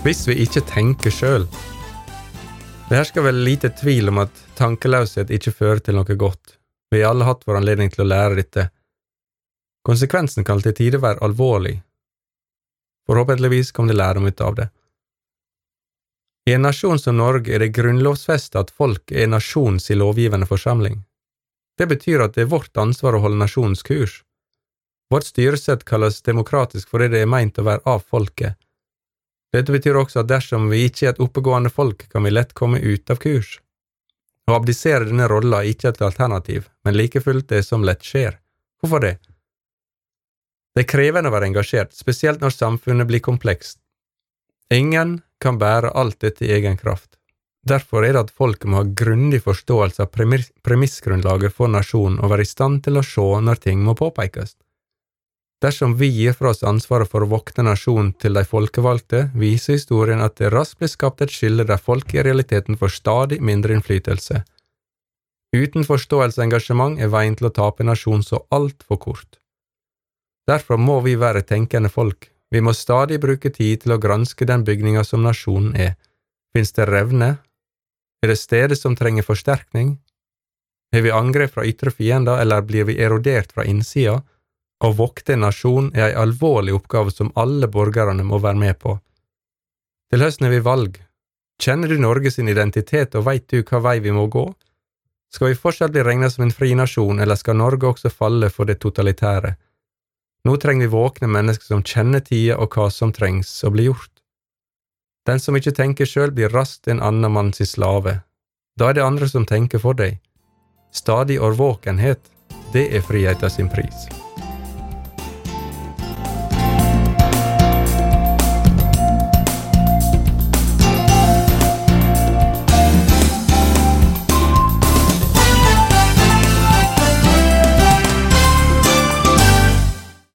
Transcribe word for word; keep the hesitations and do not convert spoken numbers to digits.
hvis vi ikke tenker selv. Det hersker vel lite tvil om at tankeløshet ikke fører til noe godt. Vi har alle hatt vår anledning til å lære dette. Konsekvensen kan til tider være alvorlig. Forhåpentligvis kom det lærdom ut av det. I en nasjon som Norge er det grunnlovsfestet at folk er nasjons i lovgivende forsamling. Det betyr at det er vårt ansvar å holde nasjonens kurs. Vårt styresett kalles demokratisk fordi det er meint å være av folket. Dette betyr også at dersom vi ikke er et oppegående folk, kan vi lett komme ut av kurs. Å abdisere denne rollen er ikke et alternativ, men like fullt det som lett skjer. Hvorfor det? Det er krevende å være engasjert, spesielt når samfunnet blir komplekst. Ingen kan bære alt dette i egen kraft. Derfor er det at folk må ha grundig forståelse av premissgrunnlaget for nasjonen og være i stand til å se når ting må påpekes. Dersom vi gir fra oss ansvaret for å vokte nasjonen til de folkevalgte, viser historien at det raskt blir skapt et skille der folk i realiteten får stadig mindre innflytelse. Uten forståelse og engasjement er veien til å tape nasjonen så alt for kort. Derfor må vi være tenkende folk. Vi må stadig bruke tid til å granske den bygninga som nasjonen er. Finns det revne? Er det stedet som trenger forsterkning? Har vi angrep fra ytre fiender, eller blir vi erodert fra innsida? Å vokte en nasjon er en alvorlig oppgave som alle borgerne må være med på. Til høsten er vi valg. Kjenner du Norge sin identitet og vet du hva vei vi må gå? Skal vi fortsatt bli regnet som en fri nasjon, eller skal Norge også falle for det totalitære? Nå trenger vi våkne mennesker som kjenner tida og hva som trengs å bli gjort. Den som ikke tenker selv blir raskt en annen manns slave. Da er det andre som tenker for deg. Stadig årvåkenhet, det er friheten sin pris.